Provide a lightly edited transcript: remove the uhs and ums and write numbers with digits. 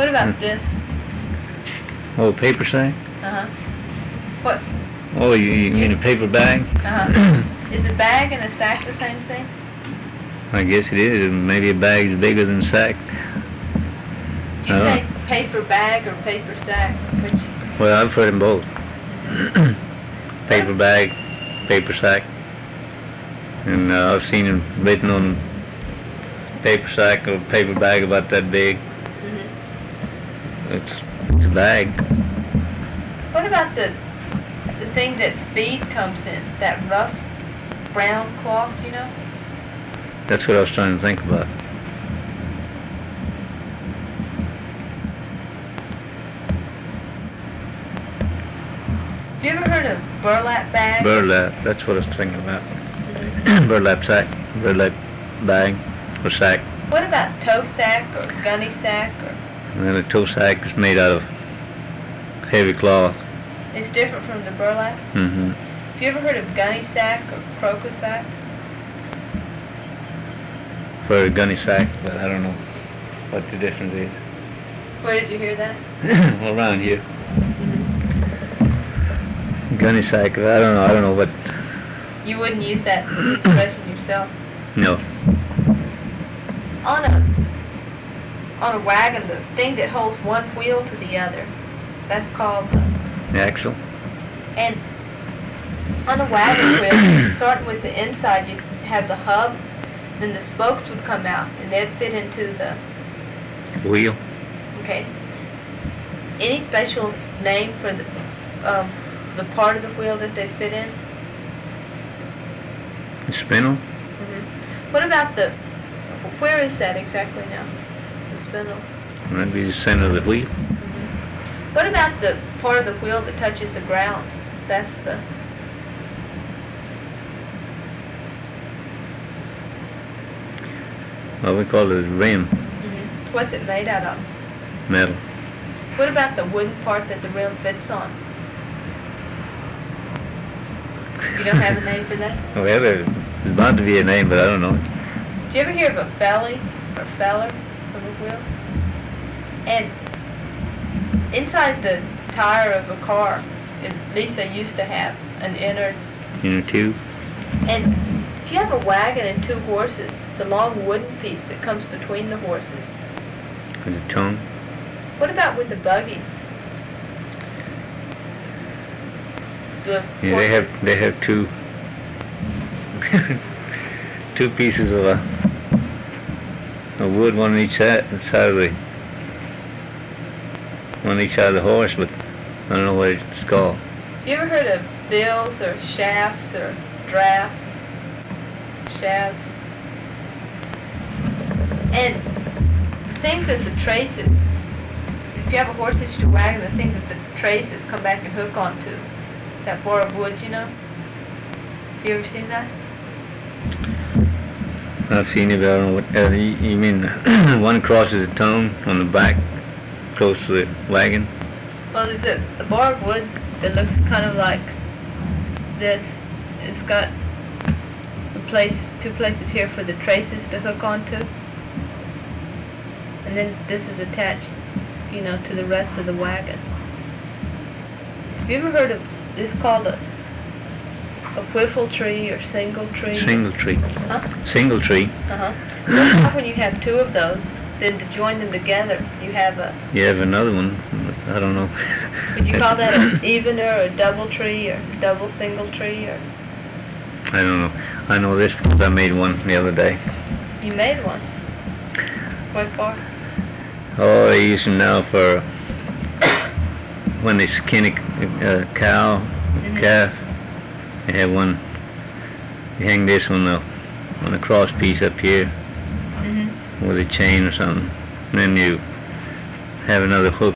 What about this? Oh, paper sack? Uh-huh. What? Oh, you mean a paper bag? Uh-huh. Is a bag and a sack the same thing? I guess it is. Maybe a bag's bigger than a sack. Do you say paper bag or paper sack? Which? Well, I've heard them both. Paper bag, paper sack. And I've seen them written on paper sack or paper bag about that big. It's a bag. What about the thing that feed comes in? That rough brown cloth, you know? That's what I was trying to think about. Have you ever heard of burlap bag? Burlap, that's what I was thinking about. Burlap sack, burlap bag, or sack. What about toe sack or gunny sack? And a toe sack is made out of heavy cloth. It's different from the burlap? Mm-hmm. Have you ever heard of gunny sack or crocus sack? For a gunny sack, but I don't know what the difference is. Where did you hear that? Around here. Gunny sack, I don't know what. You wouldn't use that expression yourself? No. On a wagon, the thing that holds one wheel to the other, that's called The axle? And on a wagon wheel, starting with the inside, you have the hub, then the spokes would come out, and they'd fit into the Wheel? Okay. Any special name for the part of the wheel that they fit in? The spindle? What about where is that exactly now? The spindle. That'd be the center of the wheel. What about the part of the wheel that touches the ground? That's the... Well, we call it a rim. What's it made out of? Metal. What about the wooden part that the rim fits on? You don't have a name for that? Well, there's bound to be a name, but I don't know. Do you ever hear of a felly or feller of a wheel? And inside the tire of a car, at least they used to have an inner tube. And if you have a wagon and two horses, the long wooden piece that comes between the horses. With a tongue. What about with the buggy? Yeah, they have two two pieces of wood, one on each side of the horse, but I don't know what it's called. You ever heard of bills or shafts or drafts? Shafts. And things that the traces, if you have a horse-hitched wagon, the things that the traces come back and hook onto, that bar of wood, you know? You ever seen that? I've seen it, but I don't know what, you mean one crosses the tongue on the back, close to the wagon? Well, there's a bar of wood that looks kind of like this. It's got two places here for the traces to hook onto. And then this is attached, to the rest of the wagon. Have you ever heard of this called a whiffle tree or single tree? Single tree. Huh? Single tree. Uh-huh. When you have two of those, then to join them together, you have a... You have another one. I don't know. Would you call that an evener or a double tree or double single tree or... I don't know. I know this because I made one the other day. You made one? What for? Oh, they use them now for when they skin a cow, calf. They have one. You hang this on a cross piece up here with a chain or something, and then you have another hook